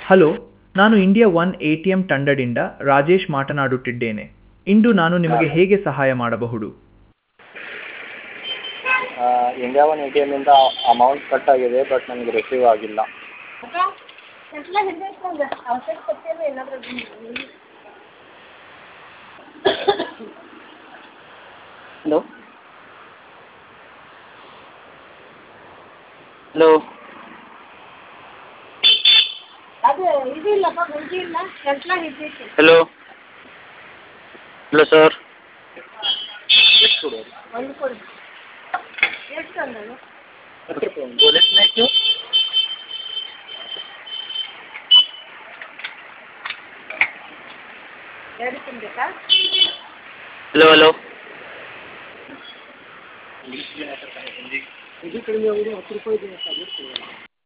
Hello, ನಾನು India one ATM ತಂಡದಿಂದ ರಾಜೇಶ್ ಮಾತನಾಡುತ್ತಿದ್ದೇನೆ. ಇಂದು ನಾನು ನಿಮಗೆ ಹೇಗೆ ಸಹಾಯ ಮಾಡಬಹುದು? ಇಂಡಿಯಾ ಒನ್ ಎ ಟಿ ಎಮ್ಮಿಂದ ಅಮೌಂಟ್ ಕಟ್ ಆಗಿದೆ, ಬಟ್ ನನಗೆ ರಿಸೀವ್ ಆಗಿಲ್ಲ. Hello hello hello hello sir. बोले नहीं क्यों? ಹಲೋ ಹಲೋ ಹಿಂದಿ ಕಡಿಮೆ ಆಗೋದು 10 ರೂಪಾಯಿ